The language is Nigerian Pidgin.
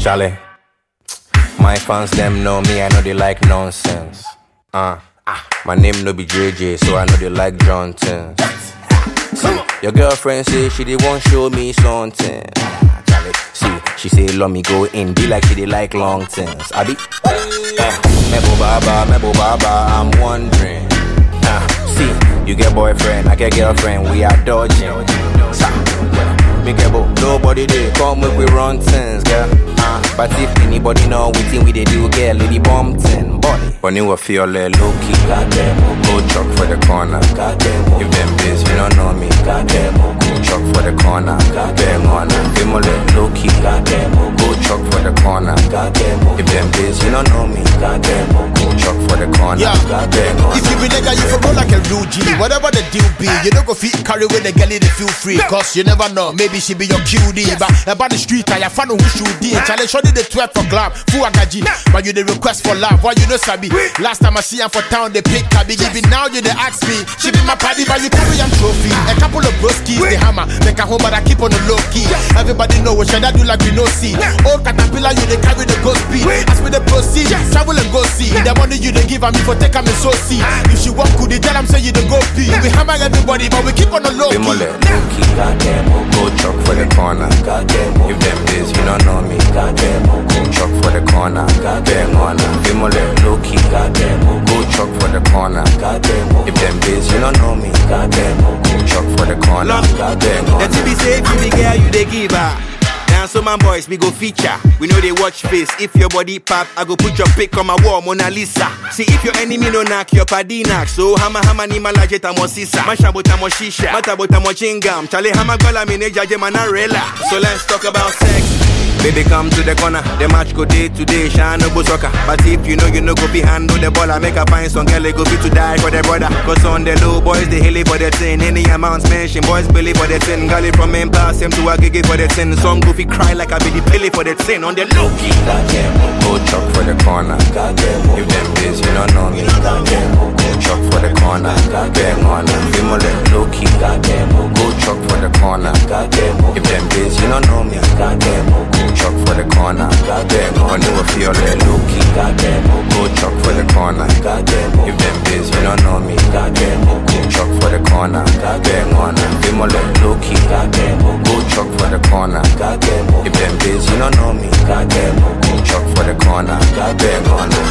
Charlie, my fans them know me, I know they like nonsense. My name no be JJ, so I know they like Johnson. See, your girlfriend say she dey want show me something. Charlie, see, she say let me go in, be like she dey like long things. I be, Mebo Baba, I'm wondering. See, you get boyfriend, I get girlfriend, we are dodging. Me get nobody they come make we run things, girl. But if anybody know we think we they do, girl, lady bumping body. When you feel low key, go truck for the corner. If them biz, you don't know me. Go truck for the corner. Bang on it. Feel low key, go truck for the corner. If them biz, you don't know me. Go truck for the corner. Bang on. If you be nigga, you for roll like a real G. Whatever the deal be, you don't go fit carry with the girl, they feel free. Cause you never know, maybe she be your cutie. But about the street, I find who should be. Challenge shorty the 12 for glam, full agaji. But you the request for love, why you know sabi? Last time I see her for town, they pick Kabi. Even now you they ask me, she be my party, but you carry am trophy. A couple of broskies, the hammer, make a home, but I keep on the low key. Everybody know what should I do like we no see. Old caterpillar, you they carry the ghost speed. As we the proceed, travel and go see. The money you they give me for take me so see. If she walk good, they tell them say you the go pee. We hammer everybody, but we keep on the low key. Go truck for the corner. If them days you don't know me. Go truck for the corner. Bang on it. Low key. Go truck for the corner. If them days you don't know me. Go truck for the corner. Bang on it. The TV say if you the girl you they give her. Now so my boys we go feature. We know they watch face. If your body pop, I go put your pic on my wall, Mona Lisa. See if your enemy no knock, your paddy knock. So hama ni malajeta mo sisa. Mashabota mo shisha. Matabota mo chingam. Chale hama gola mineja je manarela. So let's talk about sex. Baby come to the corner, the match go day to day, shine no go soccer. But if you know go be handle the ball, I make a find some girl they go be to die for their brother. Cause on the low boys they hilly for the tin. Any amounts mention, boys believe for the tin. Gully from main pass him to a gigi for the tin. Some goofy cry like I be the pilly for the tin. On the low key, go truck for the corner. If them days you don't know me. Go truck for the corner. Bang on it. Feel more like low key. Go truck for the corner. If them days you don't know me. Go truck for the corner. Bang on it. Feel like low key. Go truck for the corner. If them days you don't know me. Go truck for the corner. Bang on it. Feel more like low key. Go truck for the corner. If them days you don't know me. Go truck for the corner. Bang on it.